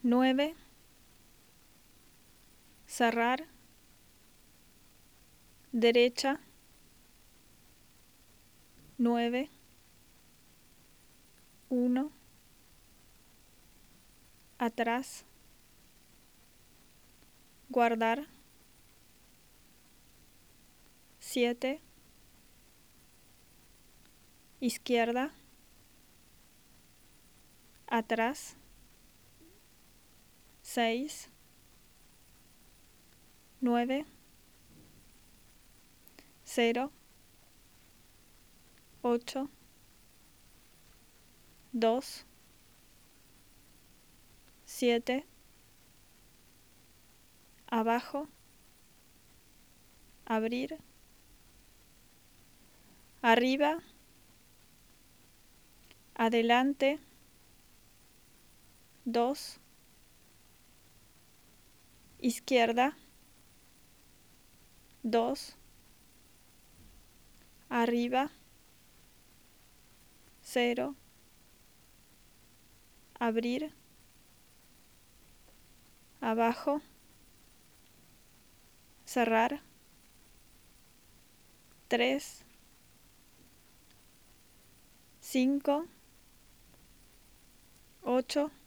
9, cerrar, derecha, 9, 1, atrás, guardar, 7, izquierda, atrás, 6, 9, 0, 8, 2, 7, abajo, abrir, arriba, adelante, 2, izquierda, 2, arriba, 0, abrir, abajo, cerrar, 3, 5, 8,